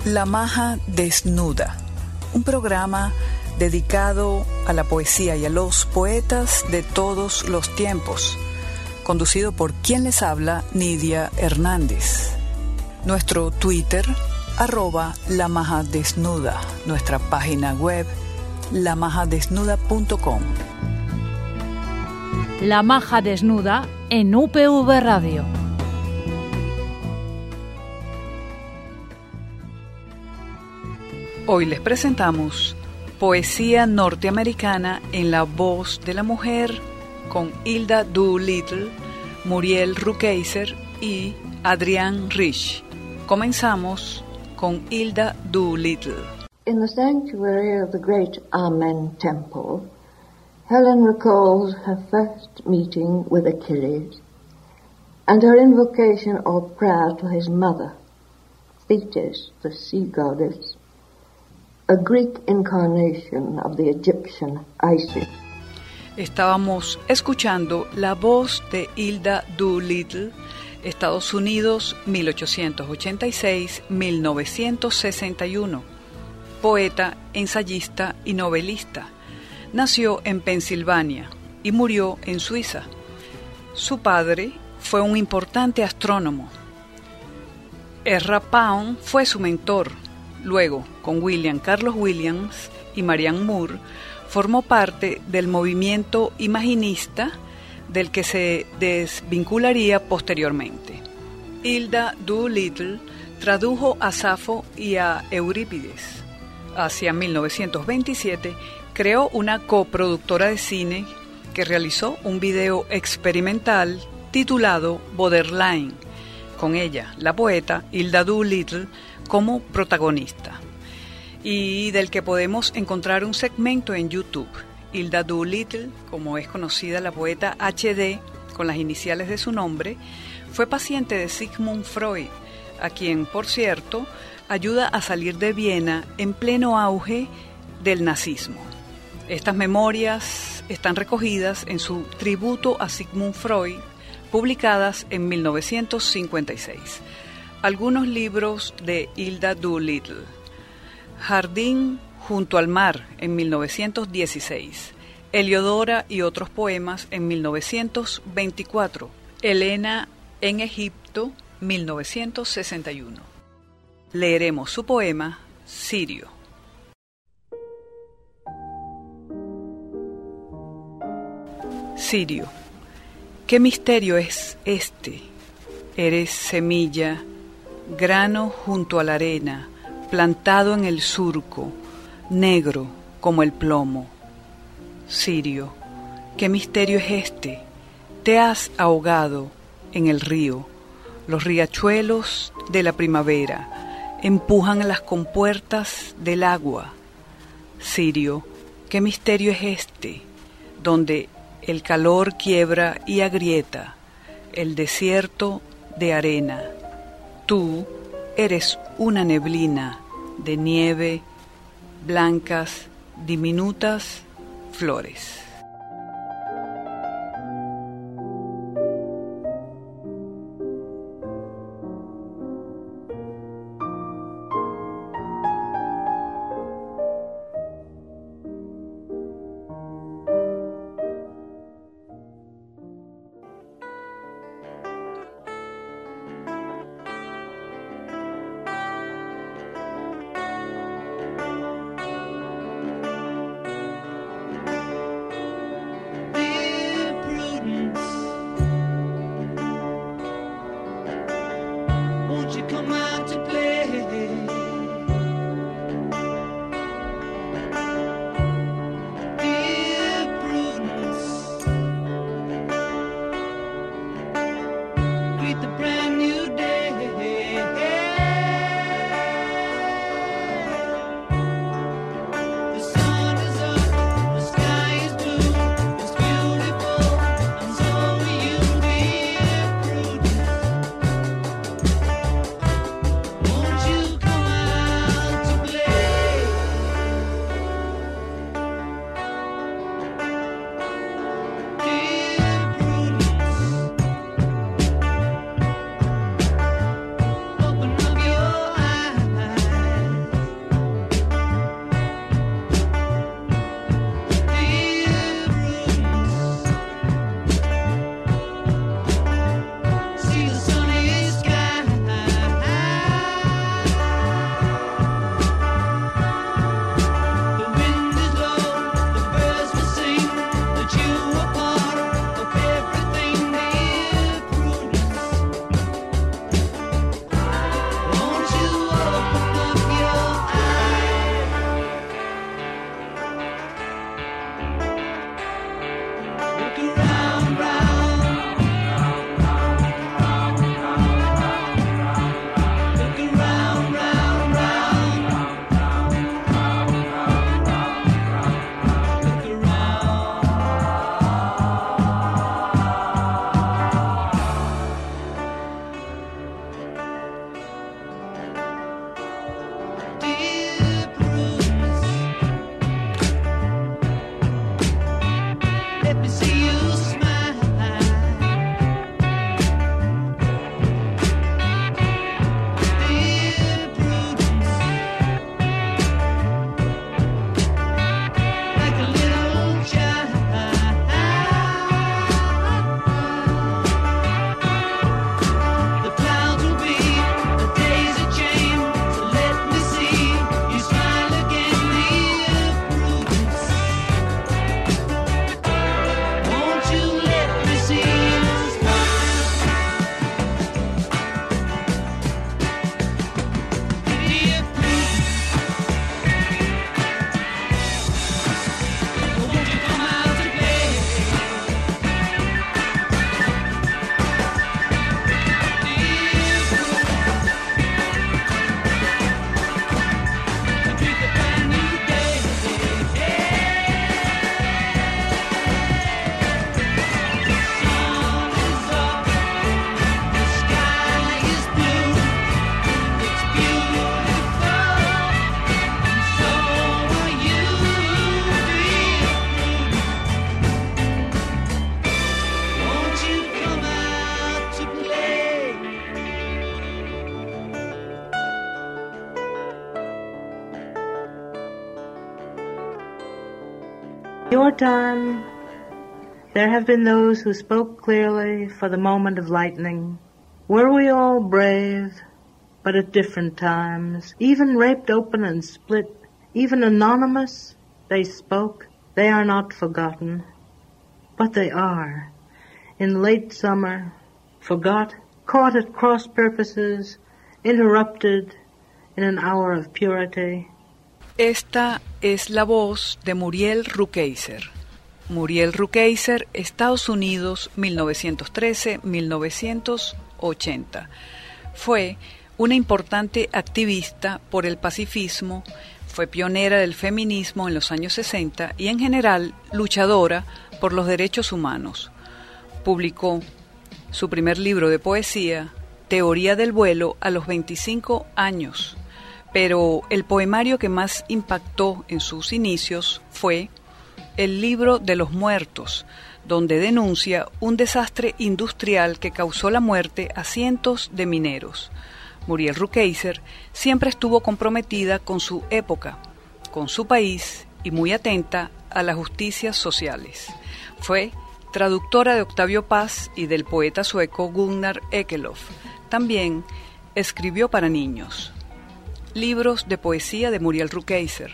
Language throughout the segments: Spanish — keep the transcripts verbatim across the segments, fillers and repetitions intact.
La Maja Desnuda, un programa dedicado a la poesía y a los poetas de todos los tiempos, conducido por quien les habla, Nidia Hernández. Nuestro Twitter, arroba La Maja Desnuda, nuestra página web, la maja desnuda punto com. La Maja Desnuda en U P V Radio. Hoy les presentamos poesía norteamericana en la voz de la mujer con Hilda Doolittle, Muriel Rukeyser y Adrienne Rich. Comenzamos con Hilda Doolittle. In the sanctuary of the great Amen Temple, Helen recalls her first meeting with Achilles and her invocation or prayer to his mother, Thetis, the sea goddess, a Greek incarnation of the Egyptian Isis. Estábamos escuchando la voz de Hilda Doolittle, Estados Unidos, mil ochocientos ochenta y seis a mil novecientos sesenta y uno. Poeta, ensayista y novelista. Nació en Pensilvania y murió en Suiza. Su padre fue un importante astrónomo. Ezra Pound fue su mentor. Luego, con William Carlos Williams y Marianne Moore, formó parte del movimiento imaginista del que se desvincularía posteriormente. Hilda Doolittle tradujo a Safo y a Eurípides. Hacia mil novecientos veintisiete creó una coproductora de cine que realizó un video experimental titulado Borderline, con ella, la poeta Hilda Doolittle, como protagonista, y del que podemos encontrar un segmento en YouTube. Hilda Doolittle, como es conocida la poeta H D, con las iniciales de su nombre, fue paciente de Sigmund Freud, a quien, por cierto, ayuda a salir de Viena en pleno auge del nazismo. Estas memorias están recogidas en su Tributo a Sigmund Freud, publicadas en mil novecientos cincuenta y seis. Algunos libros de Hilda Doolittle: Jardín junto al mar, en mil novecientos dieciséis. Heliodora y otros poemas, en mil novecientos veinticuatro. Helena en Egipto, mil novecientos sesenta y uno. Leeremos su poema Sirio. Sirio, ¿qué misterio es este? Eres semilla, grano junto a la arena, plantado en el surco, negro como el plomo. Sirio, ¿qué misterio es este? Te has ahogado en el río. Los riachuelos de la primavera empujan las compuertas del agua. Sirio, ¿qué misterio es este? Donde el calor quiebra y agrieta el desierto de arena. Tú eres una neblina de nieve, blancas, diminutas flores. your time, there have been those who spoke clearly for the moment of lightning. Were we all brave, but at different times, even raped open and split, even anonymous, they spoke. They are not forgotten, but they are. In late summer, forgot, caught at cross purposes, interrupted in an hour of purity. Esta es la voz de Muriel Rukeyser. Muriel Rukeyser, Estados Unidos, mil novecientos trece a mil novecientos ochenta. Fue una importante activista por el pacifismo, fue pionera del feminismo en los años sesenta y en general luchadora por los derechos humanos. Publicó su primer libro de poesía, Teoría del vuelo, a los veinticinco años, pero el poemario que más impactó en sus inicios fue El libro de los muertos, donde denuncia un desastre industrial que causó la muerte a cientos de mineros. Muriel Rukeyser siempre estuvo comprometida con su época, con su país y muy atenta a las justicias sociales. Fue traductora de Octavio Paz y del poeta sueco Gunnar Ekelöf. También escribió para niños. Libros de poesía de Muriel Rukeyser: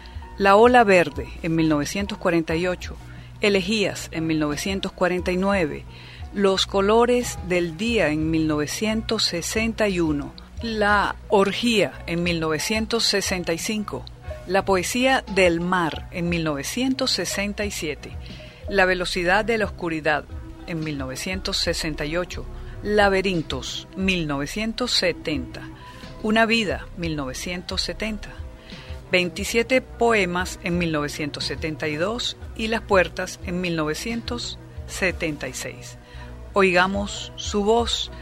La ola verde en mil novecientos cuarenta y ocho, Elegías en mil novecientos cuarenta y nueve, Los colores del día en mil novecientos sesenta y uno, La orgía en mil novecientos sesenta y cinco, La poesía del mar en mil novecientos sesenta y siete, La velocidad de la oscuridad en mil novecientos sesenta y ocho, Laberintos mil novecientos setenta, Una vida mil novecientos setenta, veintisiete poemas en mil novecientos setenta y dos y Las puertas en mil novecientos setenta y seis. Oigamos su voz,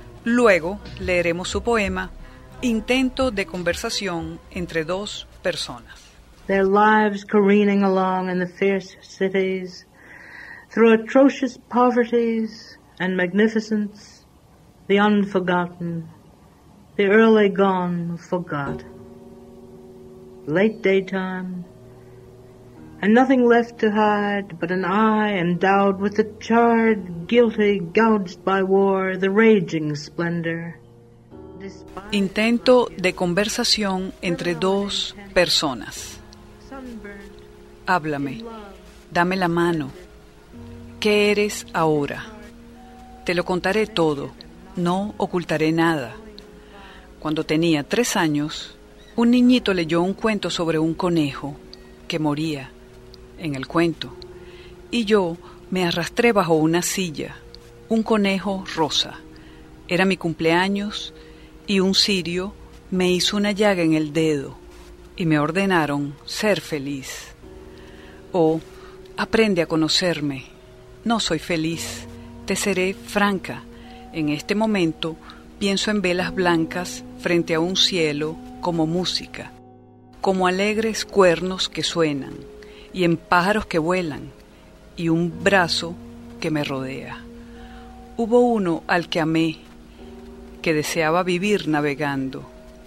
luego leeremos su poema Intento de conversación entre dos personas. Their lives careening along in the fierce cities, through atrocious poverties and magnificence, the unforgotten, the early gone forgot. Late daytime, and nothing left to hide but an eye endowed with the charred, guilty, gouged by war, the raging splendor. Intento de conversación entre dos personas. Háblame, dame la mano. ¿Qué eres ahora? Te lo contaré todo, no ocultaré nada. Cuando tenía tres años, un niñito leyó un cuento sobre un conejo que moría en el cuento, y yo me arrastré bajo una silla, un conejo rosa. Era mi cumpleaños y un cirio me hizo una llaga en el dedo y me ordenaron ser feliz. Oh, aprende a conocerme. No soy feliz, te seré franca. En este momento pienso en velas blancas frente a un cielo como música, como alegres cuernos que suenan, y en pájaros que vuelan, y un brazo que me rodea. Hubo uno al que amé, que deseaba vivir navegando.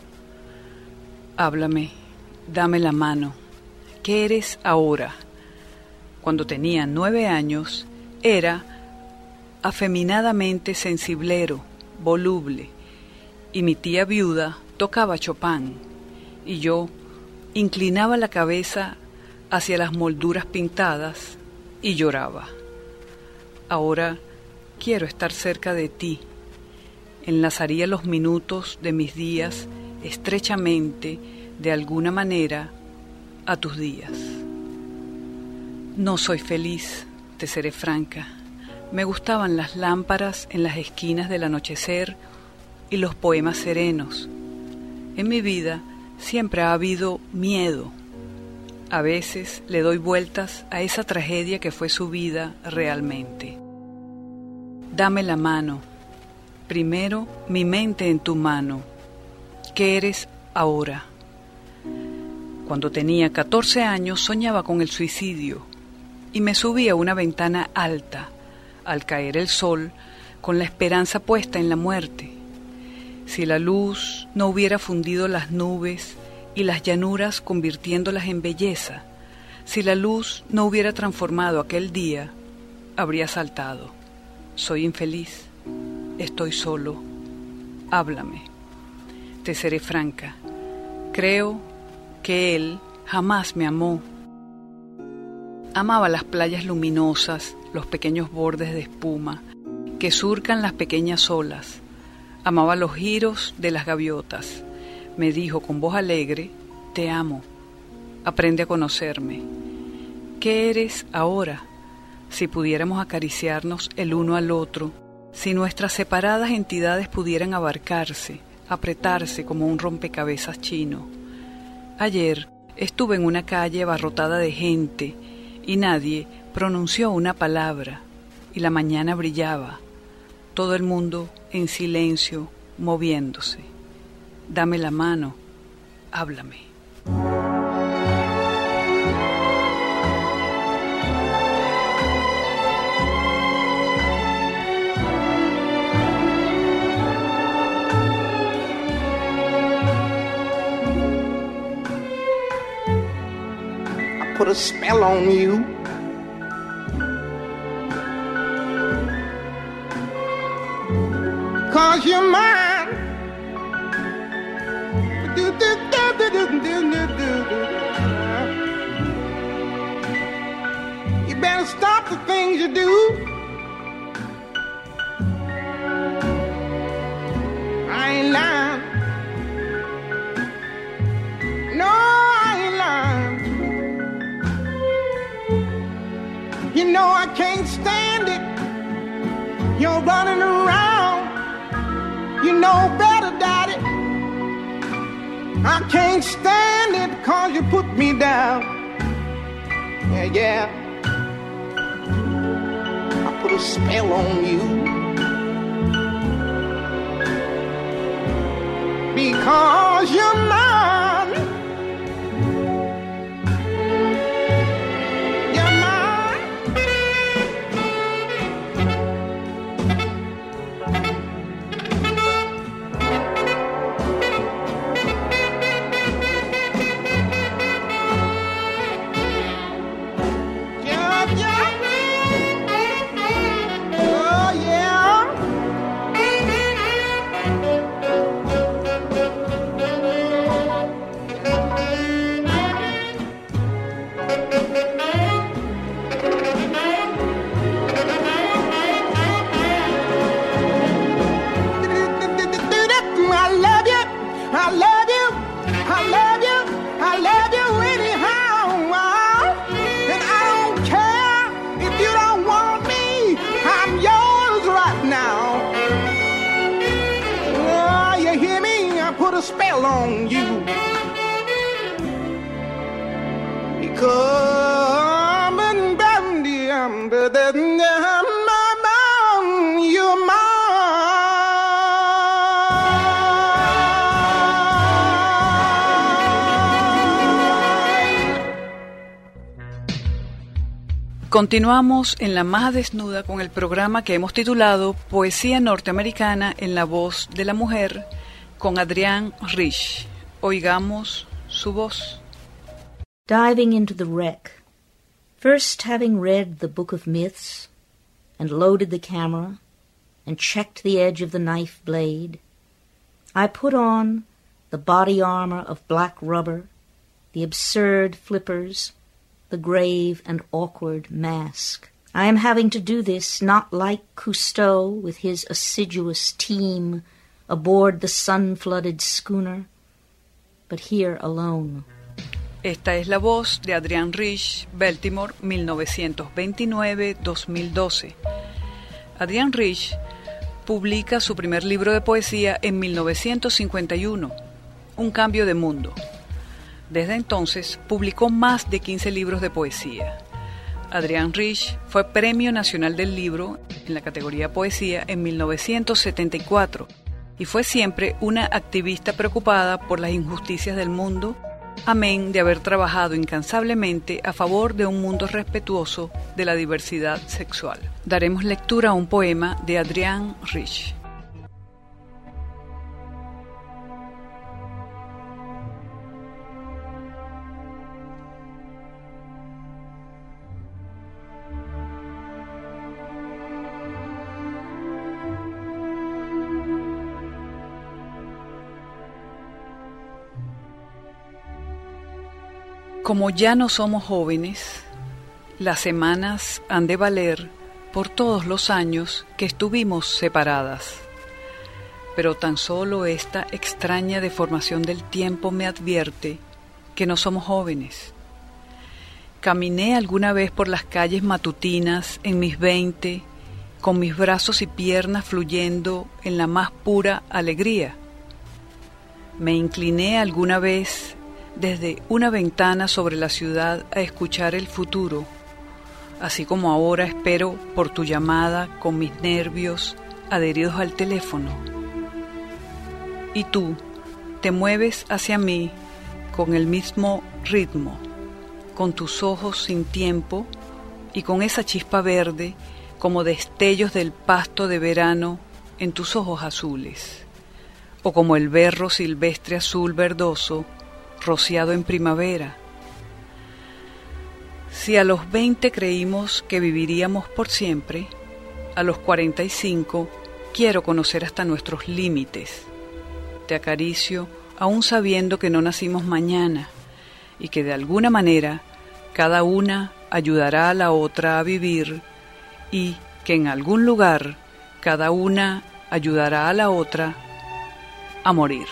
Háblame, dame la mano. ¿Qué eres ahora? Cuando tenía nueve años, era afeminadamente sensiblero, voluble, y mi tía viuda tocaba Chopin, y yo inclinaba la cabeza hacia las molduras pintadas y lloraba. Ahora quiero estar cerca de ti. Enlazaría los minutos de mis días estrechamente, de alguna manera, a tus días. No soy feliz, te seré franca. Me gustaban las lámparas en las esquinas del anochecer y los poemas serenos. En mi vida siempre ha habido miedo. A veces le doy vueltas a esa tragedia que fue su vida realmente. Dame la mano. Primero mi mente en tu mano. ¿Qué eres ahora? Cuando tenía catorce años soñaba con el suicidio y me subí a una ventana alta al caer el sol con la esperanza puesta en la muerte. Si la luz no hubiera fundido las nubes y las llanuras convirtiéndolas en belleza, Si la luz no hubiera transformado aquel día, habría saltado. Soy infeliz. Estoy solo. Háblame. Te seré franca. Creo que él jamás me amó. Amaba las playas luminosas, los pequeños bordes de espuma que surcan las pequeñas olas. Amaba los giros de las gaviotas. Me dijo con voz alegre, te amo. Aprende a conocerme. ¿Qué eres ahora? Si pudiéramos acariciarnos el uno al otro, si nuestras separadas entidades pudieran abarcarse, apretarse como un rompecabezas chino. Ayer estuve en una calle abarrotada de gente y nadie pronunció una palabra y la mañana brillaba, todo el mundo en silencio, moviéndose. Dame la mano, háblame. Put a spell on you. Cause you're mine. Do, do, do, do, do, do, do, do. You better stop the things you do. I ain't lying. No, I ain't lying. You know I can't stand it. You're running around. You know better, Daddy. I can't stand it cause you put me down. Yeah, yeah. I put a spell on you. Because you're mine. Spell on you because you're mine. Continuamos en La Maja Desnuda con el programa que hemos titulado Poesía Norteamericana en la Voz de la Mujer con Adrienne Rich. Oigamos su voz. Diving into the wreck, first having read the Book of Myths, and loaded the camera, and checked the edge of the knife blade, I put on the body armor of black rubber, the absurd flippers, the grave and awkward mask. I am having to do this not like Cousteau with his assiduous team aboard the sun-flooded schooner, but here alone. Esta es la voz de Adrienne Rich, Baltimore, mil novecientos veintinueve a dos mil doce. Adrienne Rich publica su primer libro de poesía en mil novecientos cincuenta y uno, Un cambio de mundo. Desde entonces publicó más de quince libros de poesía. Adrienne Rich fue Premio Nacional del Libro en la categoría Poesía en mil novecientos setenta y cuatro y fue siempre una activista preocupada por las injusticias del mundo, amén de haber trabajado incansablemente a favor de un mundo respetuoso de la diversidad sexual. Daremos lectura a un poema de Adrienne Rich. Como ya no somos jóvenes, las semanas han de valer por todos los años que estuvimos separadas. Pero tan solo esta extraña deformación del tiempo me advierte que no somos jóvenes. Caminé alguna vez por las calles matutinas en mis veinte, con mis brazos y piernas fluyendo en la más pura alegría. Me incliné alguna vez desde una ventana sobre la ciudad a escuchar el futuro, así como ahora espero por tu llamada con mis nervios adheridos al teléfono. Y tú te mueves hacia mí con el mismo ritmo, con tus ojos sin tiempo y con esa chispa verde como destellos del pasto de verano en tus ojos azules, o como el berro silvestre azul verdoso rociado en primavera. Si a los veinte creímos que viviríamos por siempre, a los cuarenta y cinco quiero conocer hasta nuestros límites. Te acaricio aún sabiendo que no nacimos mañana y que de alguna manera cada una ayudará a la otra a vivir y que en algún lugar cada una ayudará a la otra a morir.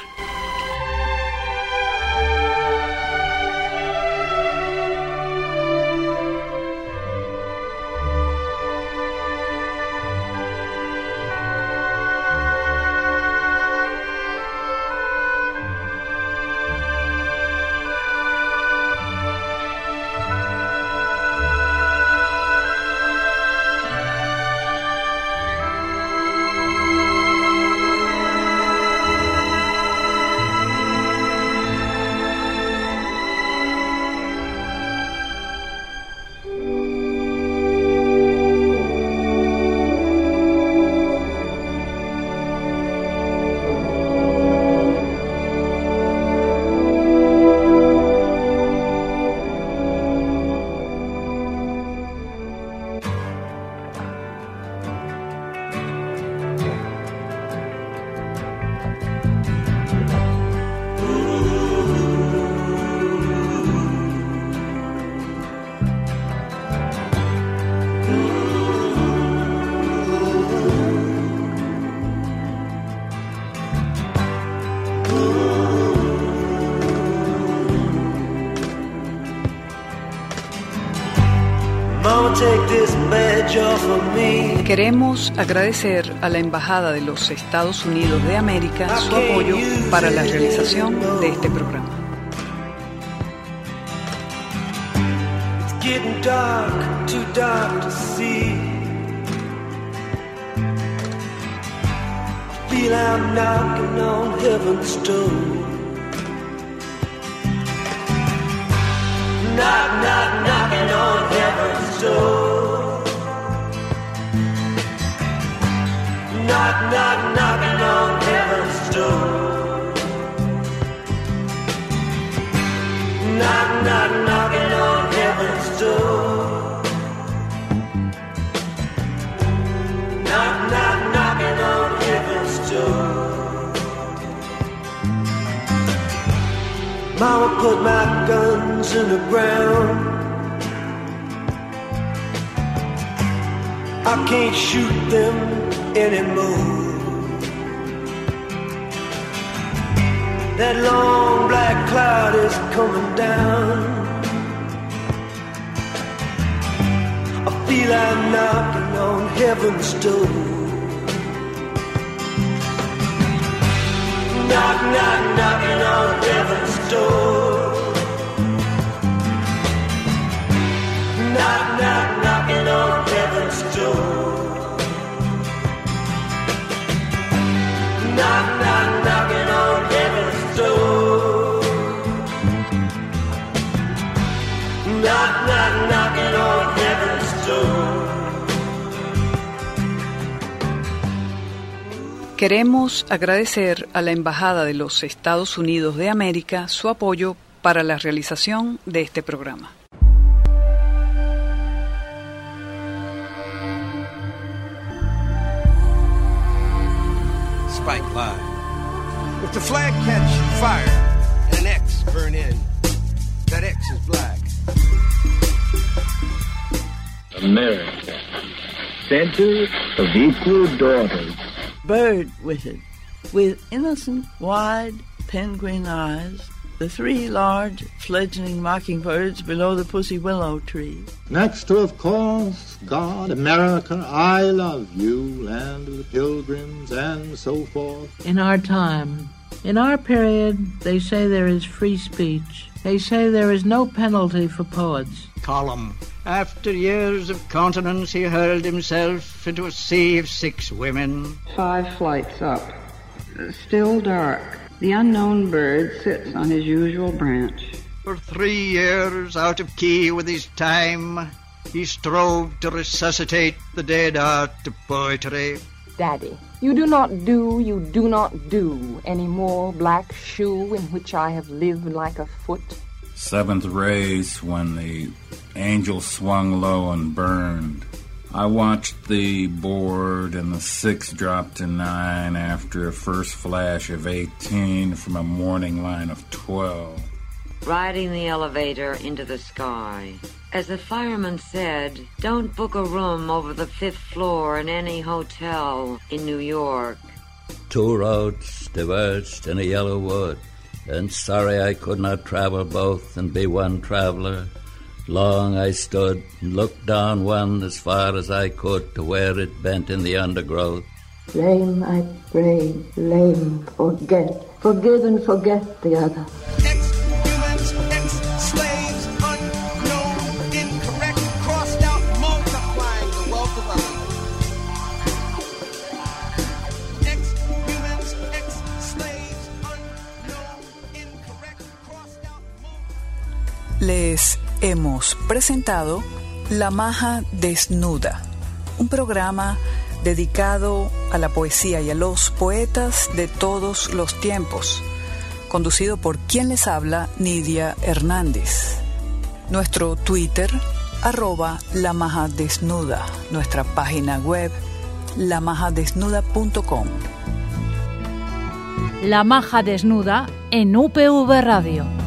Queremos agradecer a la Embajada de los Estados Unidos de América su apoyo para la realización de este programa. It's getting dark, too dark to see. Feel I'm knocking on heaven's door. Knock, knock, knocking on heaven's door. Knock, knock, knocking on heaven's door. Knock, knock, knocking on heaven's door. Knock, knock, knocking on heaven's door. Mama put my guns in the ground. I can't shoot them anymore. That long black cloud is coming down. I feel I'm knocking on heaven's door. Knock, knock, knocking on heaven's door. Knock, knock, knocking on heaven's door. Knock, knock, knocking on heaven's door. Knock, knock, knocking on heaven's door. Queremos agradecer a la Embajada de los Estados Unidos de América su apoyo para la realización de este programa. Spike Live. If the flag catch fire and an X burn in, that X is black. America, center of equal daughters. Bird-witted, with innocent, wide, pen-green eyes, the three large, fledgling mockingbirds below the pussy willow tree. Next to, of course, God, America, I love you, land of the pilgrims, and so forth. In our time, in our period, they say there is free speech. They say there is no penalty for poets. Column. After years of continence, he hurled himself into a sea of six women. Five flights up. Still dark. The unknown bird sits on his usual branch. For three years, out of key with his time, he strove to resuscitate the dead art of poetry. Daddy, you do not do, you do not do any more black shoe in which I have lived like a foot. Seventh race, when the angel swung low and burned. I watched the board and the six drop to nine after a first flash of eighteen from a morning line of twelve. Riding the elevator into the sky. As the fireman said, don't book a room over the fifth floor in any hotel in New York. Two roads diverged in a yellow wood, and sorry I could not travel both and be one traveler. Long I stood and looked down one as far as I could to where it bent in the undergrowth. Lame, I pray, lame, forget, forgive and forget the other. Ex-humans, ex-slaves, unknown, incorrect, crossed out, multiplying the wealth of others. Ex-humans, ex-slaves, unknown, incorrect, crossed out, multiplying. Les hemos presentado La Maja Desnuda, un programa dedicado a la poesía y a los poetas de todos los tiempos, conducido por quien les habla, Nidia Hernández. Nuestro Twitter, arroba La Maja Desnuda, nuestra página web, la maja desnuda punto com. La Maja Desnuda en U P V Radio.